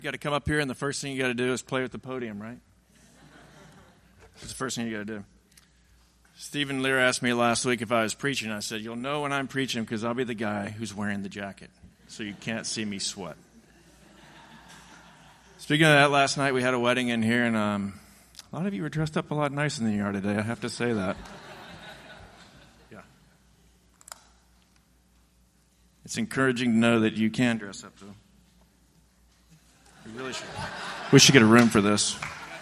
You got to come up here, and the first thing you got to do is play with the podium, right? That's the first thing you got to do. Stephen Lear asked me last week if I was preaching. I said, you'll know when I'm preaching because I'll be the guy who's wearing the jacket, so you can't see me sweat. Speaking of that, last night we had a wedding in here, and a lot of you were dressed up a lot nicer than you are today. I have to say that. Yeah. It's encouraging to know that you can dress up, though. You really should. We should get a room for this.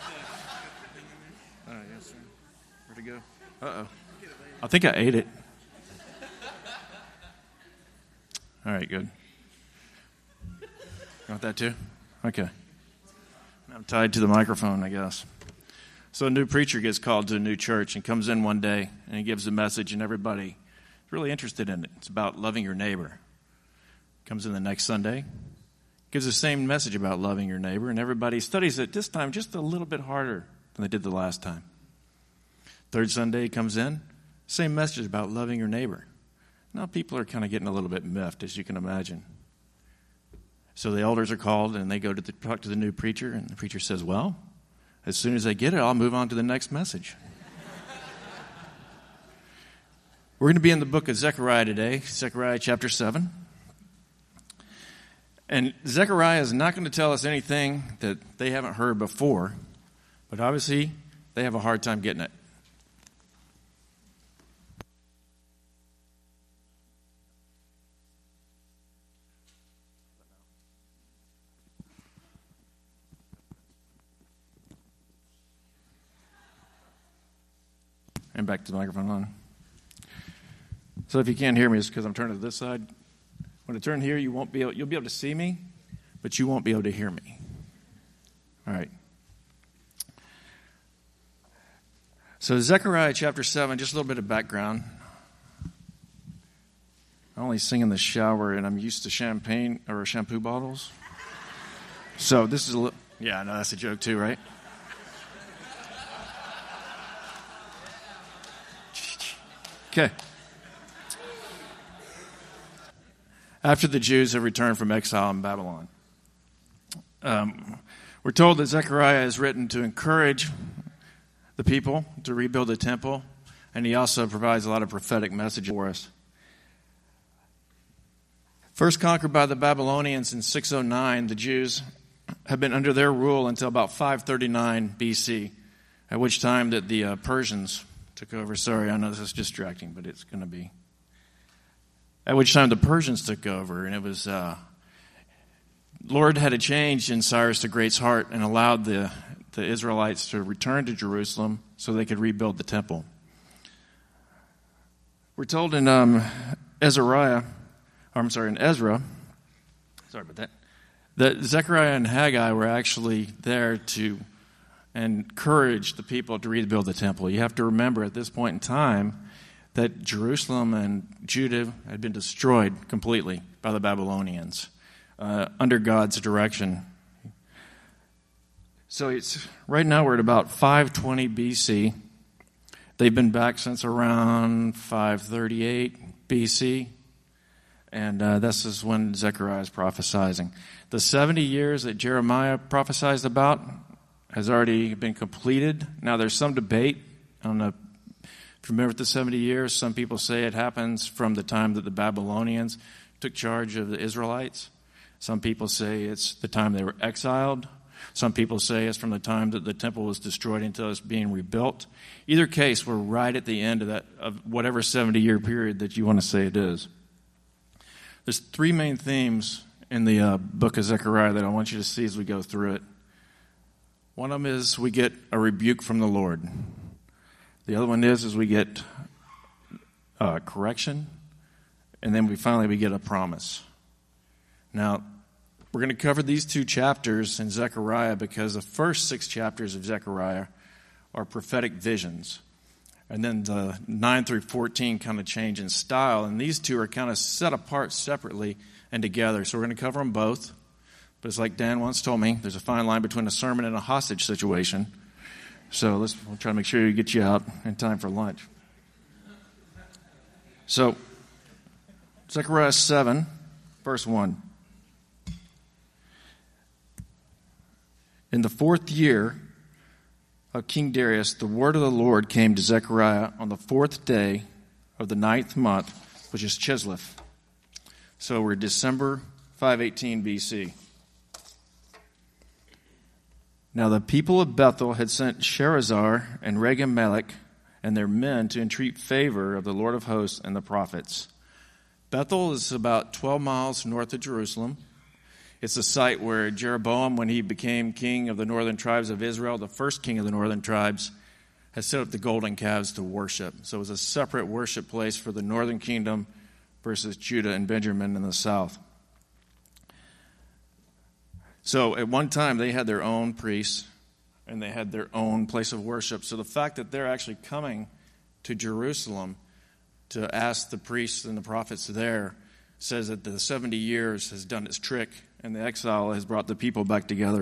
Oh, yes, sir. Where'd it go? Uh-oh. I think I ate it. All right, good. You want that too? Okay. I'm tied to the microphone, I guess. So a new preacher gets called to a new church and comes in one day and he gives a message and everybody is really interested in it. It's about loving your neighbor. Comes in the next Sunday, gives the same message about loving your neighbor, and everybody studies it this time just a little bit harder than they did the last time. Third Sunday he comes in, same message about loving your neighbor. Now people are kind of getting a little bit miffed, as you can imagine. So the elders are called, and they go to talk to the new preacher, and the preacher says, well, as soon as I get it, I'll move on to the next message. We're going to be in the book of Zechariah today, Zechariah chapter 7. And Zechariah is not going to tell us anything that they haven't heard before, but obviously they have a hard time getting it. And back to the microphone on. So if you can't hear me, it's because I'm turning to this side. When I turn here, you'll be able to see me, but you won't be able to hear me. All right. So Zechariah chapter 7, just a little bit of background. I only sing in the shower, and I'm used to champagne or shampoo bottles. So this is a little, yeah, I know that's a joke too, right? Okay. After the Jews have returned from exile in Babylon, we're told that Zechariah is written to encourage the people to rebuild the temple, and he also provides a lot of prophetic messages for us. First conquered by the Babylonians in 609, the Jews have been under their rule until about 539 BC, at which time that the Persians took over. Sorry, I know this is distracting, but it's going to be. At which time the Persians took over, and it was, Lord had a change in Cyrus the Great's heart and allowed the Israelites to return to Jerusalem so they could rebuild the temple. We're told in Ezra, that Zechariah and Haggai were actually there to encourage the people to rebuild the temple. You have to remember at this point in time that Jerusalem and Judah had been destroyed completely by the Babylonians under God's direction. So right now we're at about 520 BC. They've been back since around 538 BC. And this is when Zechariah is prophesying. The 70 years that Jeremiah prophesied about has already been completed. Now there's some debate. I don't know if you remember the 70 years. Some people say it happens from the time that the Babylonians took charge of the Israelites. Some people say it's the time they were exiled. Some people say it's from the time that the temple was destroyed until it's being rebuilt. Either case, we're right at the end of whatever 70-year period that you want to say it is. There's three main themes in the book of Zechariah that I want you to see as we go through it. One of them is we get a rebuke from the Lord. The other one is we get correction. And then we get a promise. Now, we're going to cover these two chapters in Zechariah because the first 6 chapters of Zechariah are prophetic visions. And then the 9 through 14 kind of change in style. And these two are kind of set apart separately and together. So we're going to cover them both. But it's like Dan once told me, there's a fine line between a sermon and a hostage situation. So we'll try to make sure we get you out in time for lunch. So, Zechariah 7, verse 1. In the 4th year of King Darius, the word of the Lord came to Zechariah on the 4th day of the 9th month, which is Chislev. So we're December 518 BC. Now the people of Bethel had sent Sherazar and Regem-Melech and their men to entreat favor of the Lord of hosts and the prophets. Bethel is about 12 miles north of Jerusalem. It's the site where Jeroboam, when he became king of the northern tribes of Israel, the first king of the northern tribes, has set up the golden calves to worship. So it was a separate worship place for the northern kingdom versus Judah and Benjamin in the south. So at one time they had their own priests and they had their own place of worship. So the fact that they're actually coming to Jerusalem to ask the priests and the prophets there says that the 70 years has done its trick and the exile has brought the people back together.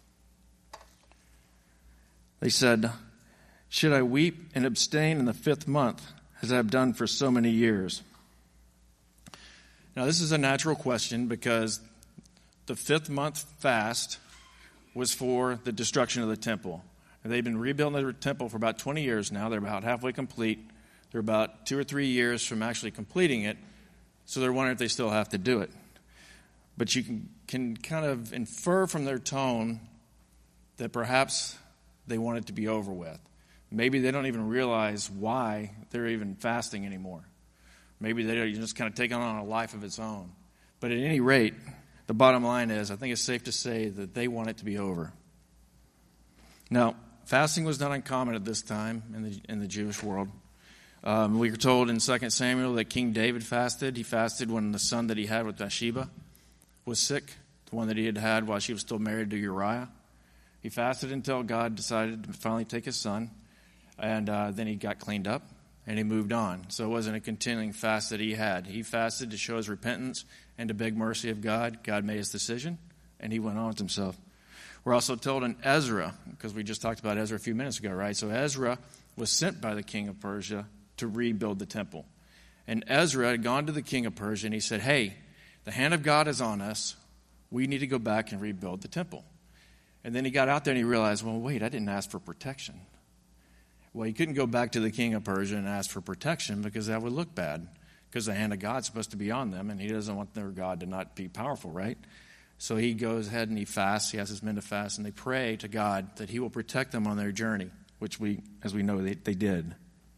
They said, "Should I weep and abstain in the 5th month, as I have done for so many years?" Now this is a natural question because the 5th month fast was for the destruction of the temple. And they've been rebuilding the temple for about 20 years now. They're about halfway complete. They're about 2 or 3 years from actually completing it. So they're wondering if they still have to do it. But you can kind of infer from their tone that perhaps they want it to be over with. Maybe they don't even realize why they're even fasting anymore. Maybe they're just kind of taking on a life of its own. But at any rate, the bottom line is, I think it's safe to say that they want it to be over. Now, fasting was not uncommon at this time in the Jewish world. We were told in 2 Samuel that King David fasted. He fasted when the son that he had with Bathsheba was sick, the one that he had had while she was still married to Uriah. He fasted until God decided to finally take his son, and then he got cleaned up, and he moved on. So it wasn't a continuing fast that he had. He fasted to show his repentance and to beg mercy of God. God made his decision, and he went on with himself. We're also told in Ezra, because we just talked about Ezra a few minutes ago, right? So Ezra was sent by the king of Persia to rebuild the temple. And Ezra had gone to the king of Persia, and he said, "Hey, the hand of God is on us. We need to go back and rebuild the temple." And then he got out there and he realized, well, wait, I didn't ask for protection. Well, he couldn't go back to the king of Persia and ask for protection because that would look bad, because the hand of God's supposed to be on them, and he doesn't want their God to not be powerful, right? So he goes ahead and he fasts. He asks his men to fast, and they pray to God that he will protect them on their journey, which as we know, they did.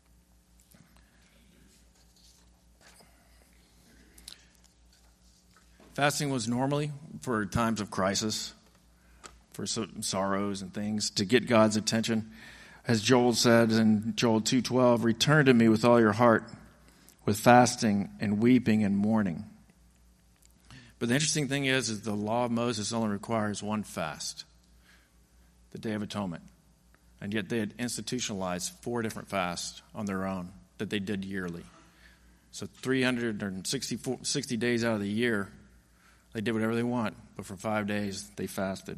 Fasting was normally for times of crisis, for sorrows and things, to get God's attention. As Joel said in Joel 2:12, "Return to me with all your heart, with fasting and weeping and mourning." But the interesting thing is the law of Moses only requires one fast, the Day of Atonement. And yet they had institutionalized 4 different fasts on their own that they did yearly. So 360 days out of the year, they did whatever they want, but for 5 days they fasted.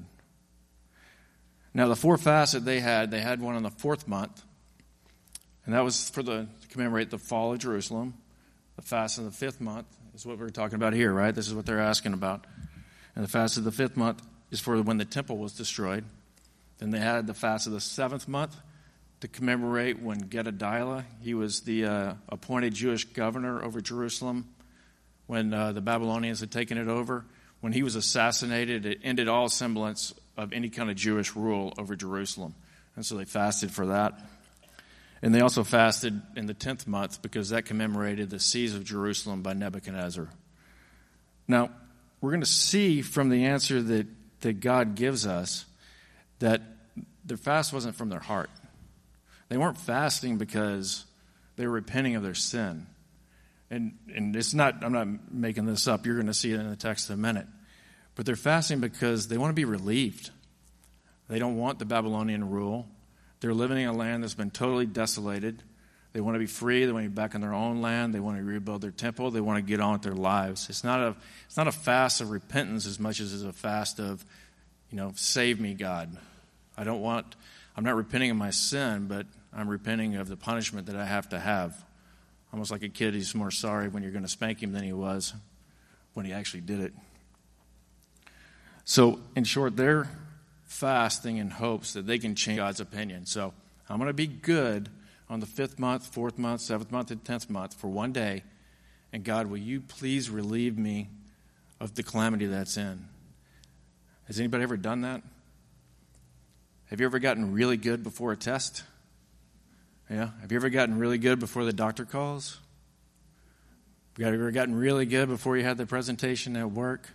Now the 4 fasts that they had one on the 4th month, and that was to commemorate the fall of Jerusalem. The fast of the 5th month is what we're talking about here, right? This is what they're asking about. And the fast of the 5th month is for when the temple was destroyed. Then they had the fast of the 7th month to commemorate when Gedaliah, he was the appointed Jewish governor over Jerusalem, when the Babylonians had taken it over. When he was assassinated, it ended all semblance of any kind of Jewish rule over Jerusalem. And so they fasted for that. And they also fasted in the 10th month because that commemorated the siege of Jerusalem by Nebuchadnezzar. Now, we're going to see from the answer that God gives us that their fast wasn't from their heart. They weren't fasting because they were repenting of their sin. And it's not, I'm not making this up. You're going to see it in the text in a minute. But they're fasting because they want to be relieved. They don't want the Babylonian rule. They're living in a land that's been totally desolated. They want to be free. They want to be back in their own land. They want to rebuild their temple. They want to get on with their lives. It's not a fast of repentance as much as it's a fast of, save me, God. I'm not repenting of my sin, but I'm repenting of the punishment that I have to have. Almost like a kid who's more sorry when you're going to spank him than he was when he actually did it. So, in short, their fasting in hopes that they can change God's opinion. So I'm going to be good on the 5th month, 4th month, 7th month, and 10th month for one day. And God, will you please relieve me of the calamity that's in? Has anybody ever done that? Have you ever gotten really good before a test? Yeah. Have you ever gotten really good before the doctor calls? Have you ever gotten really good before you had the presentation at work?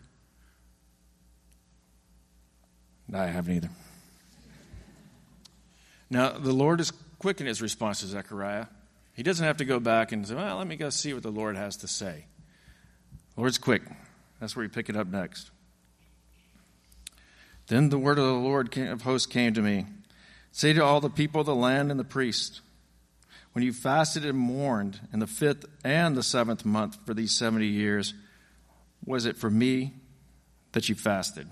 No, I haven't either. Now, the Lord is quick in his response to Zechariah. He doesn't have to go back and say, well, let me go see what the Lord has to say. The Lord's quick. That's where you pick it up next. Then the word of the Lord of hosts came to me. Say to all the people of the land and the priests, when you fasted and mourned in the 5th and the 7th month for these 70 years, was it for me that you fasted?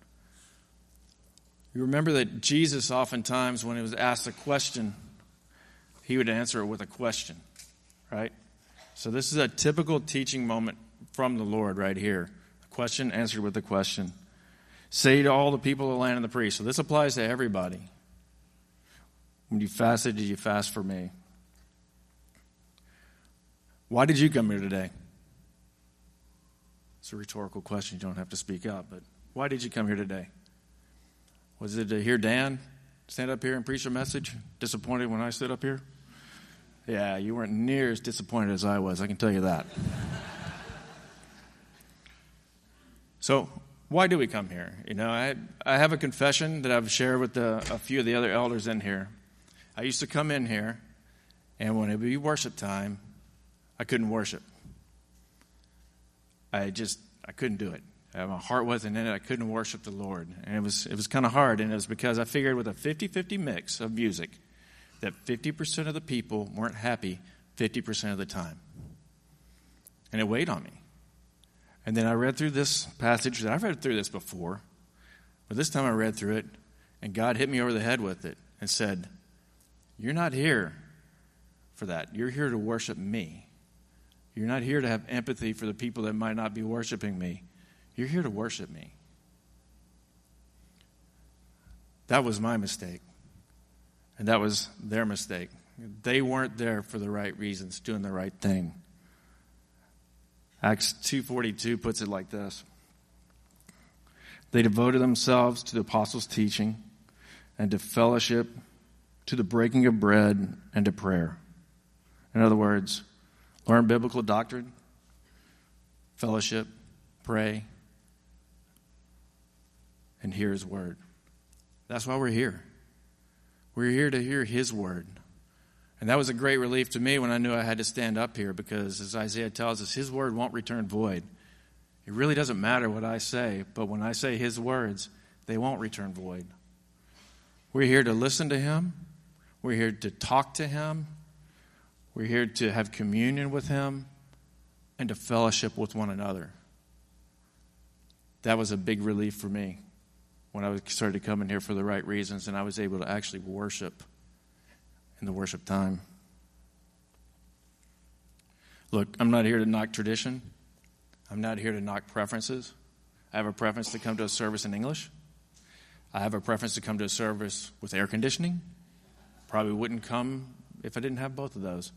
You remember that Jesus oftentimes, when he was asked a question, he would answer it with a question, right? So this is a typical teaching moment from the Lord right here. A question answered with a question. Say to all the people of the land and the priests. So this applies to everybody. When you fasted, did you fast for me? Why did you come here today? It's a rhetorical question. You don't have to speak up. But why did you come here today? Was it to hear Dan stand up here and preach a message? Disappointed when I stood up here? Yeah, you weren't near as disappointed as I was. I can tell you that. So why do we come here? You know, I have a confession that I've shared with a few of the other elders in here. I used to come in here, and when it would be worship time, I couldn't worship. I couldn't do it. My heart wasn't in it. I couldn't worship the Lord. And it was kind of hard, and it was because I figured with a 50-50 mix of music that 50% of the people weren't happy 50% of the time. And it weighed on me. And then I read through this passage that I've read through this before, but this time I read through it, and God hit me over the head with it and said, you're not here for that. You're here to worship me. You're not here to have empathy for the people that might not be worshiping me. You're here to worship me. That was my mistake. And that was their mistake. They weren't there for the right reasons, doing the right thing. Acts 2:42 puts it like this. They devoted themselves to the apostles' teaching and to fellowship, to the breaking of bread and to prayer. In other words, learn biblical doctrine, fellowship, pray, and hear his word. That's why we're here. We're here to hear his word. And that was a great relief to me when I knew I had to stand up here because, as Isaiah tells us, his word won't return void. It really doesn't matter what I say, but when I say his words, they won't return void. We're here to listen to him. We're here to talk to him. We're here to have communion with him and to fellowship with one another. That was a big relief for me when I started coming here for the right reasons and I was able to actually worship in the worship time. Look, I'm not here to knock tradition. I'm not here to knock preferences. I have a preference to come to a service in English. I have a preference to come to a service with air conditioning. Probably wouldn't come if I didn't have both of those.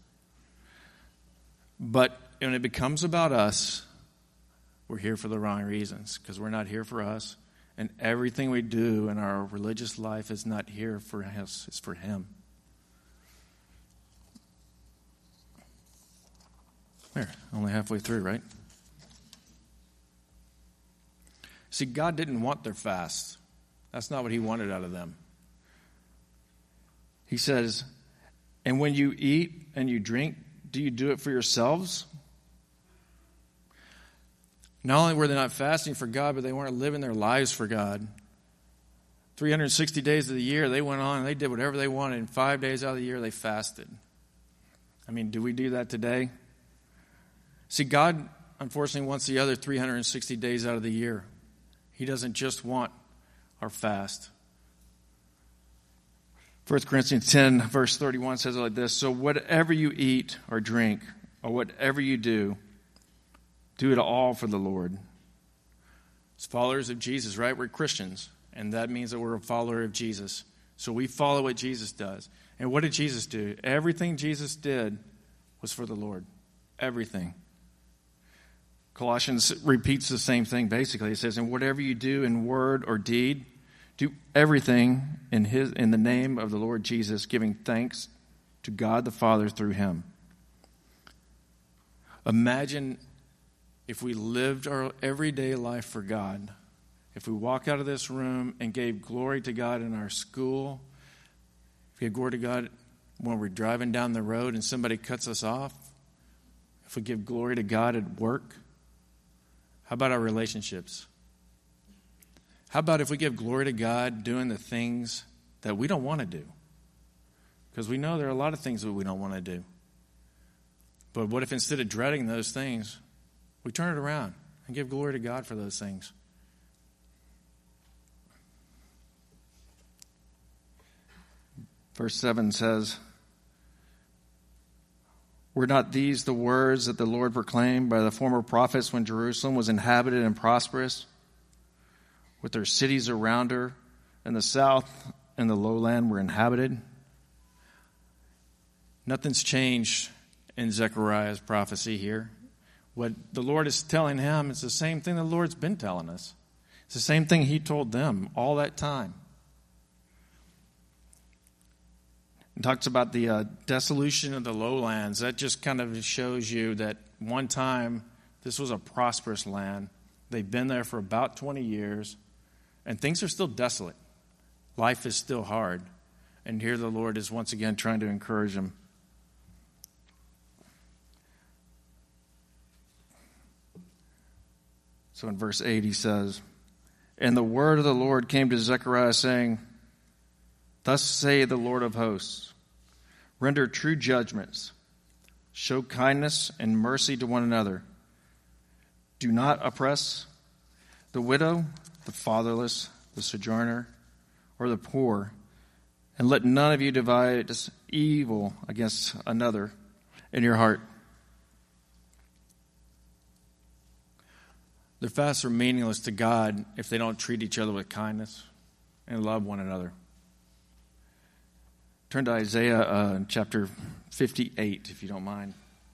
But when it becomes about us, we're here for the wrong reasons because we're not here for us. And everything we do in our religious life is not here for us, it's for him. There, only halfway through, right? See, God didn't want their fast. That's not what he wanted out of them. He says, and when you eat and you drink, do you do it for yourselves? Not only were they not fasting for God, but they weren't living their lives for God. 360 days of the year, they went on and they did whatever they wanted. And 5 days out of the year, they fasted. I mean, do we do that today? See, God, unfortunately, wants the other 360 days out of the year. He doesn't just want our fast. 1 Corinthians 10, verse 31 says it like this. So whatever you eat or drink, or whatever you do it all for the Lord. As followers of Jesus, right? We're Christians. and that means that we're a follower of Jesus. So we follow what Jesus does. And what did Jesus do? Everything Jesus did was for the Lord. Everything. Colossians repeats the same thing basically. It says, and whatever you do in word or deed, do everything in the name of the Lord Jesus, giving thanks to God the Father through him. Imagine if we lived our everyday life for God. If we walk out of this room and gave glory to God in our school, if we give glory to God when we're driving down the road and somebody cuts us off, if we give glory to God at work, how about our relationships? How about if we give glory to God doing the things that we don't want to do? Because we know there are a lot of things that we don't want to do. But what if instead of dreading those things, we turn it around and give glory to God for those things? Verse 7 says, were not these the words that the Lord proclaimed by the former prophets when Jerusalem was inhabited and prosperous, with their cities around her, and the south and the lowland were inhabited? Nothing's changed in Zechariah's prophecy here. What the Lord is telling him is the same thing the Lord's been telling us. It's the same thing he told them all that time. It talks about the dissolution of the lowlands. That just kind of shows you that one time this was a prosperous land. They've been there for about 20 years, and things are still desolate. Life is still hard. And here the Lord is once again trying to encourage them. So in verse 8 he says, and the word of the Lord came to Zechariah, saying, thus say the Lord of hosts, render true judgments, show kindness and mercy to one another. Do not oppress the widow, the fatherless, the sojourner, or the poor, and let none of you divide evil against another in your heart. Their fasts are meaningless to God if they don't treat each other with kindness and love one another. Turn to Isaiah chapter 58, if you don't mind.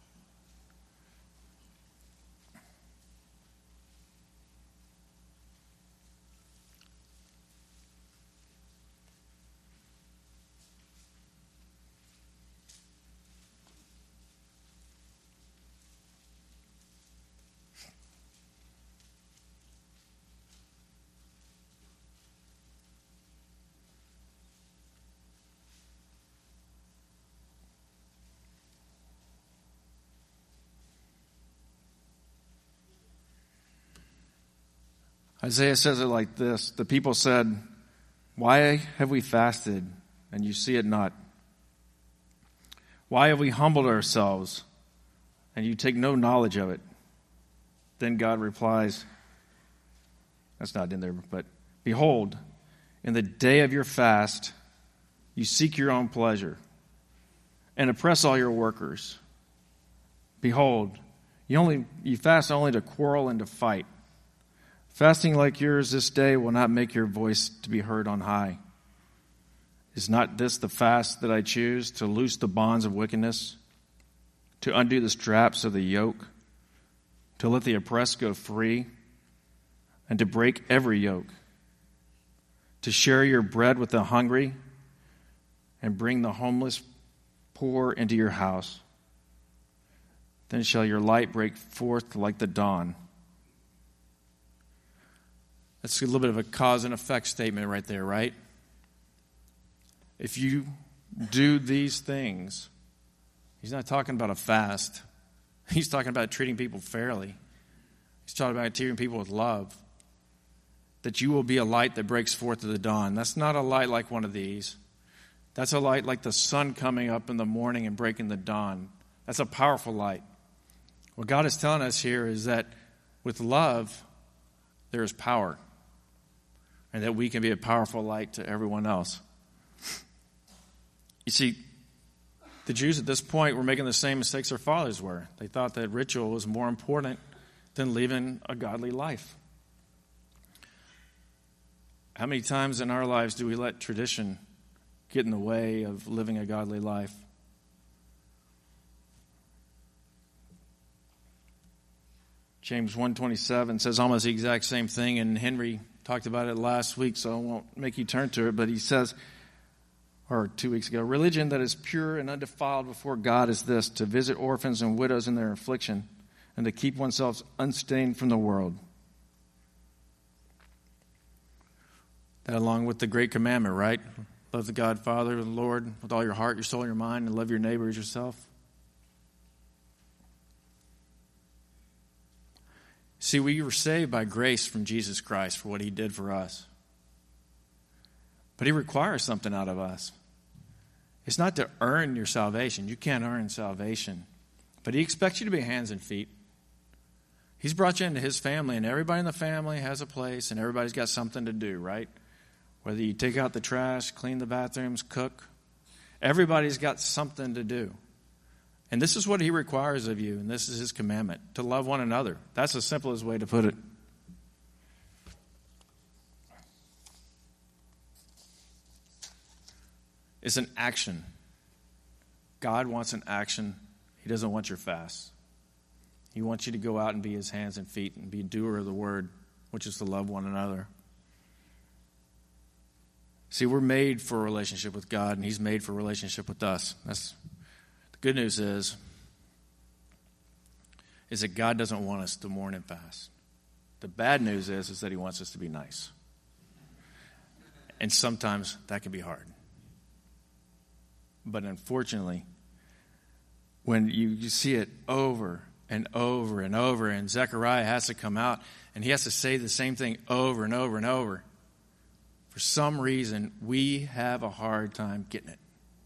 Isaiah says it like this. The people said, why have we fasted and you see it not? Why have we humbled ourselves and you take no knowledge of it? Then God replies, that's not in there, but behold, in the day of your fast, you seek your own pleasure and oppress all your workers. Behold, you fast only to quarrel and to fight. Fasting like yours this day will not make your voice to be heard on high. Is not this the fast that I choose, to loose the bonds of wickedness, to undo the straps of the yoke, to let the oppressed go free, and to break every yoke, to share your bread with the hungry, and bring the homeless poor into your house? Then shall your light break forth like the dawn. That's a little bit of a cause and effect statement right there, right? If you do these things, he's not talking about a fast. He's talking about treating people fairly. He's talking about treating people with love. That you will be a light that breaks forth at the dawn. That's not a light like one of these. That's a light like the sun coming up in the morning and breaking the dawn. That's a powerful light. What God is telling us here is that with love, there is power. And that we can be a powerful light to everyone else. You see, the Jews at this point were making the same mistakes their fathers were. They thought that ritual was more important than living a godly life. How many times in our lives do we let tradition get in the way of living a godly life? James 1:27 says almost the exact same thing, and Henry talked about it last week, so I won't make you turn to it, but he says, or 2 weeks ago, religion that is pure and undefiled before God is this, to visit orphans and widows in their affliction, and to keep oneself unstained from the world. That along with the great commandment, right? Love the God, Father, the Lord, with all your heart, your soul, your mind, and love your neighbor as yourself. See, we were saved by grace from Jesus Christ for what he did for us. But he requires something out of us. It's not to earn your salvation. You can't earn salvation. But he expects you to be hands and feet. He's brought you into his family, and everybody in the family has a place, and everybody's got something to do, right? Whether you take out the trash, clean the bathrooms, cook, everybody's got something to do. And this is what he requires of you, and this is his commandment, to love one another. That's the simplest way to put it. It's an action. God wants an action. He doesn't want your fast. He wants you to go out and be his hands and feet and be a doer of the word, which is to love one another. See, we're made for a relationship with God, and he's made for a relationship with us. The good news is that God doesn't want us to mourn and fast. The bad news is that he wants us to be nice. And sometimes that can be hard. But unfortunately, when you see it over and over and over, and Zechariah has to come out, and he has to say the same thing over and over and over, for some reason, we have a hard time getting it.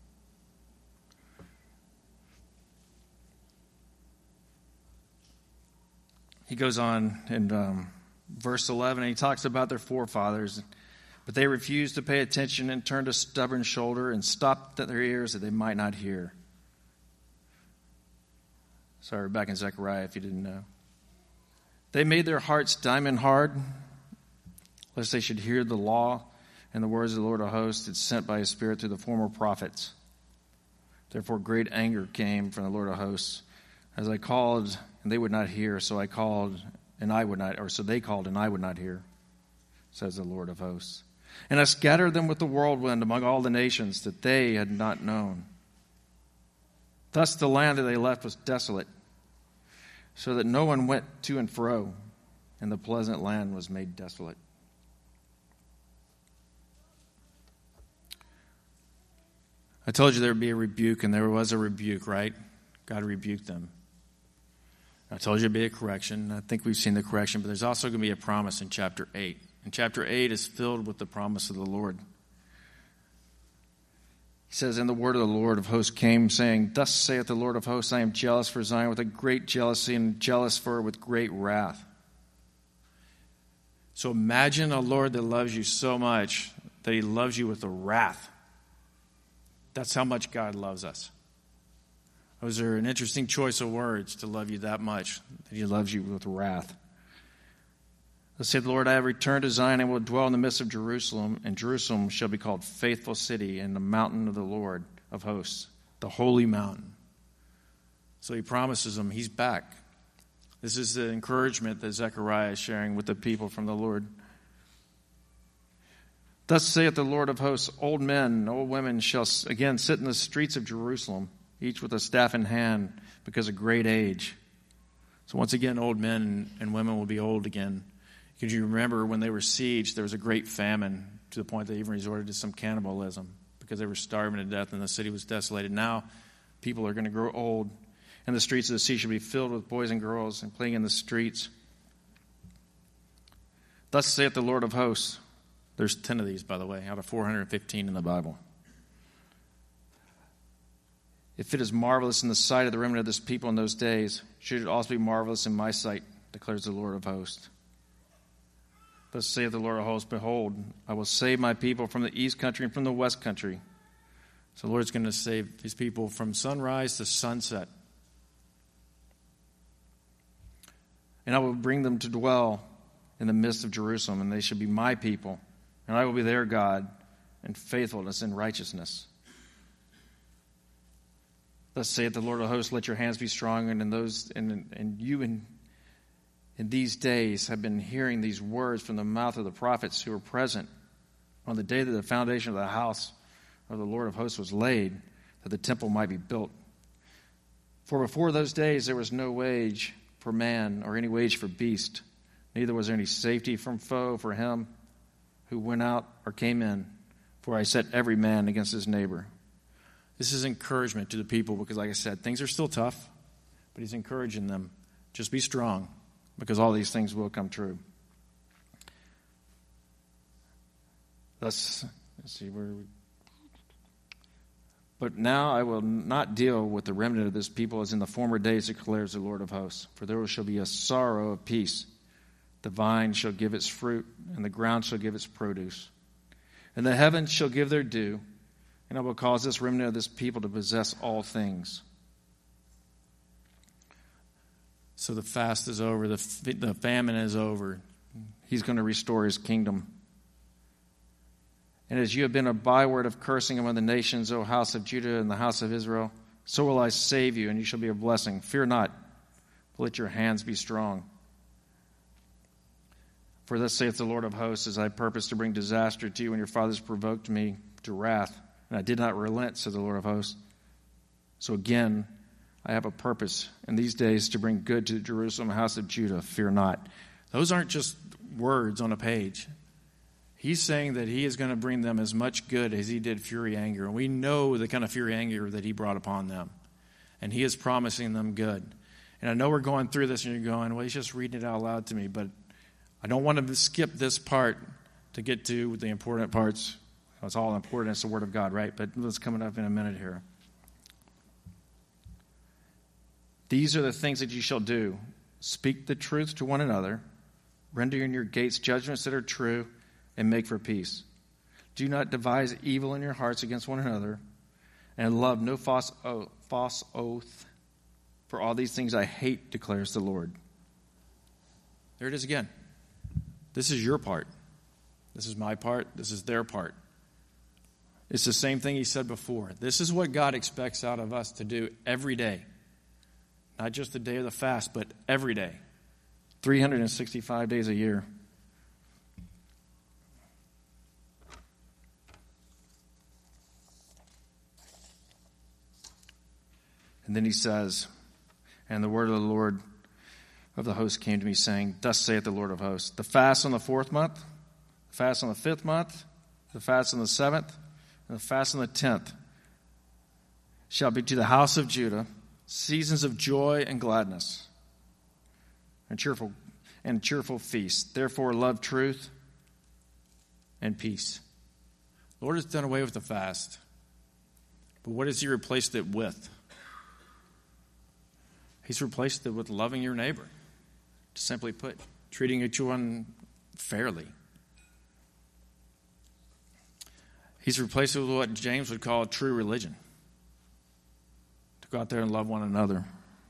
He goes on in verse 11, and he talks about their forefathers. But they refused to pay attention and turned a stubborn shoulder and stopped their ears that they might not hear. Sorry, we're back in Zechariah if you didn't know. They made their hearts diamond hard, lest they should hear the law and the words of the Lord of hosts that sent by his Spirit through the former prophets. Therefore great anger came from the Lord of hosts. As I called, and they would not hear, so I called, and I would not, or so they called, and I would not hear, says the Lord of hosts. And I scattered them with the whirlwind among all the nations that they had not known. Thus the land that they left was desolate, so that no one went to and fro, and the pleasant land was made desolate. I told you there would be a rebuke, and there was a rebuke, right? God rebuked them. I told you it would be a correction. I think we've seen the correction, but there's also going to be a promise in chapter 8. And chapter 8 is filled with the promise of the Lord. He says, and the word of the Lord of hosts came, saying, Thus saith the Lord of hosts, I am jealous for Zion with a great jealousy, and jealous for her with great wrath. So imagine a Lord that loves you so much that he loves you with a wrath. That's how much God loves us. Those are an interesting choice of words, to love you that much, that he loves you with wrath. Thus saith the Lord, I have returned to Zion and will dwell in the midst of Jerusalem, and Jerusalem shall be called Faithful City, and the mountain of the Lord of hosts, the holy mountain. So he promises them he's back. This is the encouragement that Zechariah is sharing with the people from the Lord. Thus saith the Lord of hosts, old men and old women shall again sit in the streets of Jerusalem, each with a staff in hand, because of great age. So once again, old men and women will be old again. Because you remember when they were sieged, there was a great famine to the point they even resorted to some cannibalism because they were starving to death and the city was desolated. Now people are going to grow old, and the streets of the sea shall be filled with boys and girls and playing in the streets. Thus saith the Lord of hosts. There's 10 of these, by the way, out of 415 in the Bible. If it is marvelous in the sight of the remnant of this people in those days, should it also be marvelous in my sight, declares the Lord of hosts. Thus saith the Lord of hosts, behold, I will save my people from the east country and from the west country. So the Lord's going to save his people from sunrise to sunset. And I will bring them to dwell in the midst of Jerusalem, and they shall be my people, and I will be their God in faithfulness and righteousness. Thus saith the Lord of hosts, let your hands be strong, and you in these days have been hearing these words from the mouth of the prophets who were present on the day that the foundation of the house of the Lord of hosts was laid, that the temple might be built. For before those days there was no wage for man or any wage for beast, neither was there any safety from foe for him who went out or came in, for I set every man against his neighbor. This is encouragement to the people because, like I said, things are still tough, but he's encouraging them. Just be strong because all these things will come true. Let's see where we... But now I will not deal with the remnant of this people as in the former days, declares the Lord of hosts. For there shall be a sorrow of peace. The vine shall give its fruit, and the ground shall give its produce. And the heavens shall give their due, and I will cause this remnant of this people to possess all things. So the fast is over, the famine is over. He's going to restore his kingdom. And as you have been a byword of cursing among the nations, O house of Judah and the house of Israel, so will I save you, and you shall be a blessing. Fear not, but let your hands be strong. For thus saith the Lord of hosts, as I purpose to bring disaster to you when your fathers provoked me to wrath, and I did not relent, said the Lord of hosts. So again, I have a purpose in these days to bring good to Jerusalem, house of Judah. Fear not. Those aren't just words on a page. He's saying that he is going to bring them as much good as he did fury, anger. And we know the kind of fury, anger that he brought upon them. And he is promising them good. And I know we're going through this and you're going, well, he's just reading it out loud to me. But I don't want to skip this part to get to the important parts. It's all important. It's the Word of God, right? But it's coming up in a minute here. These are the things that you shall do. Speak the truth to one another. Render in your gates judgments that are true, and make for peace. Do not devise evil in your hearts against one another, and love no false oath. For all these things I hate, declares the Lord. There it is again. This is your part. This is my part. This is their part. It's the same thing he said before. This is what God expects out of us to do every day. Not just the day of the fast, but every day. 365 days a year. And then he says, and the word of the Lord of the host came to me, saying, thus saith the Lord of hosts, the fast on the 4th month, the fast on the 5th month, the fast on the 7th, and the fast on the 10th shall be to the house of Judah seasons of joy and gladness, and cheerful feast. Therefore love truth and peace. The Lord has done away with the fast. But what has he replaced it with? He's replaced it with loving your neighbor. Simply put, treating each one fairly. He's replaced it with what James would call true religion. To go out there and love one another.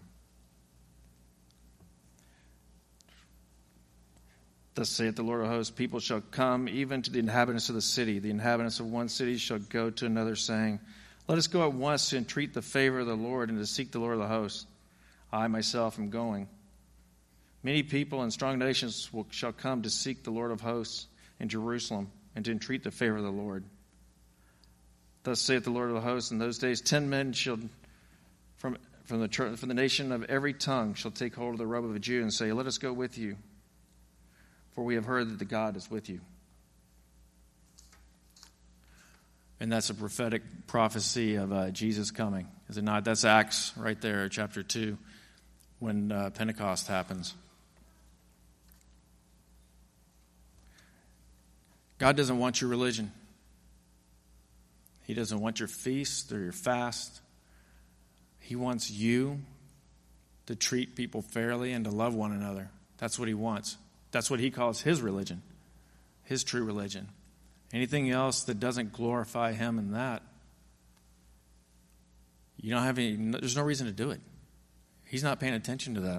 Thus saith the Lord of hosts, people shall come even to the inhabitants of the city. The inhabitants of one city shall go to another, saying, let us go at once to entreat the favor of the Lord and to seek the Lord of the hosts. I myself am going. Many people and strong nations shall come to seek the Lord of hosts in Jerusalem and to entreat the favor of the Lord. Thus saith the Lord of the hosts, in those days 10 men shall from the nation of every tongue shall take hold of the robe of a Jew and say, let us go with you, for we have heard that the God is with you. And that's a prophetic prophecy of Jesus coming, is it not? That's Acts right there, chapter 2, when Pentecost happens. God doesn't want your religion. He doesn't want your feast or your fast. He wants you to treat people fairly and to love one another. That's what he wants. That's what he calls his religion, his true religion. Anything else that doesn't glorify him in that, there's no reason to do it. He's not paying attention to that.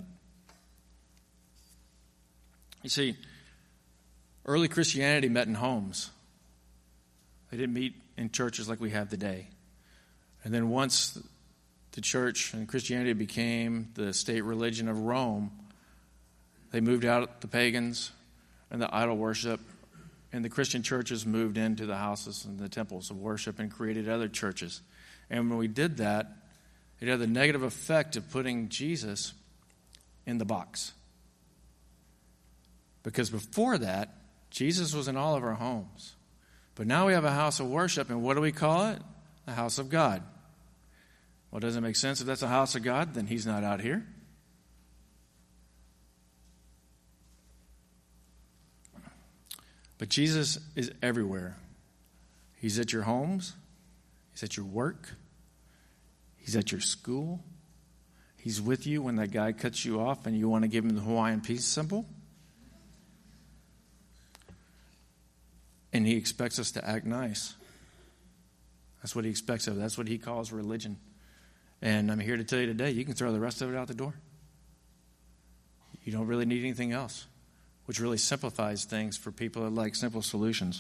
You see, early Christianity met in homes. They didn't meet in churches like we have today. And then once the church and Christianity became the state religion of Rome, they moved out the pagans and the idol worship, and the Christian churches moved into the houses and the temples of worship and created other churches. And when we did that, it had the negative effect of putting Jesus in the box. Because before that, Jesus was in all of our homes. But now we have a house of worship, and what do we call it? The house of God. Well, doesn't it make sense? If that's a house of God, then he's not out here. But Jesus is everywhere. He's at your homes. He's at your work. He's at your school. He's with you when that guy cuts you off and you want to give him the Hawaiian peace symbol. And he expects us to act nice. That's what he expects of us. That's what he calls religion. And I'm here to tell you today, you can throw the rest of it out the door. You don't really need anything else, which really simplifies things for people that like simple solutions.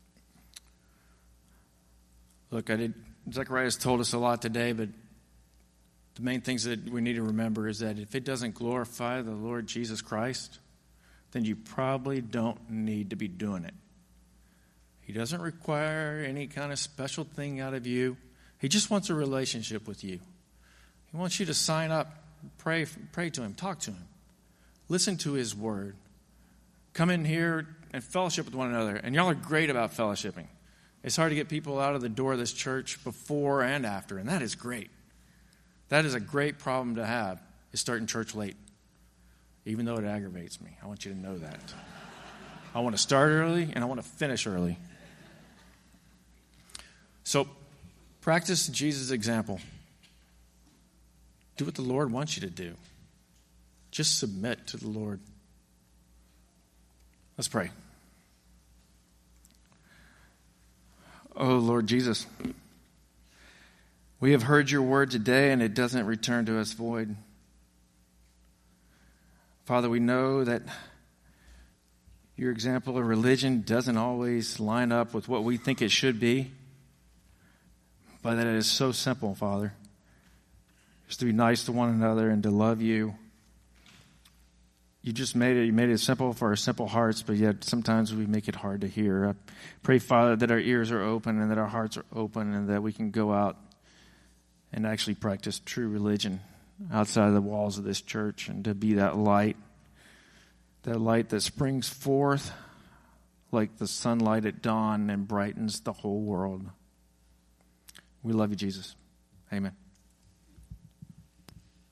Look, Zechariah told us a lot today, but the main things that we need to remember is that if it doesn't glorify the Lord Jesus Christ, then you probably don't need to be doing it. He doesn't require any kind of special thing out of you. He just wants a relationship with you. He wants you to sign up, pray to him, talk to him, listen to his word. Come in here and fellowship with one another. And y'all are great about fellowshipping. It's hard to get people out of the door of this church before and after, and that is great. That is a great problem to have, is starting church late, even though it aggravates me. I want you to know that. I want to start early, and I want to finish early. So, practice Jesus' example. Do what the Lord wants you to do. Just submit to the Lord. Let's pray. Oh, Lord Jesus, we have heard your word today, and it doesn't return to us void. Father, we know that your example of religion doesn't always line up with what we think it should be, but that it is so simple, Father, just to be nice to one another and to love you. You made it simple for our simple hearts, but yet sometimes we make it hard to hear. I pray, Father, that our ears are open and that our hearts are open and that we can go out and actually practice true religion outside of the walls of this church, and to be that light that springs forth like the sunlight at dawn and brightens the whole world. We love you, Jesus. Amen.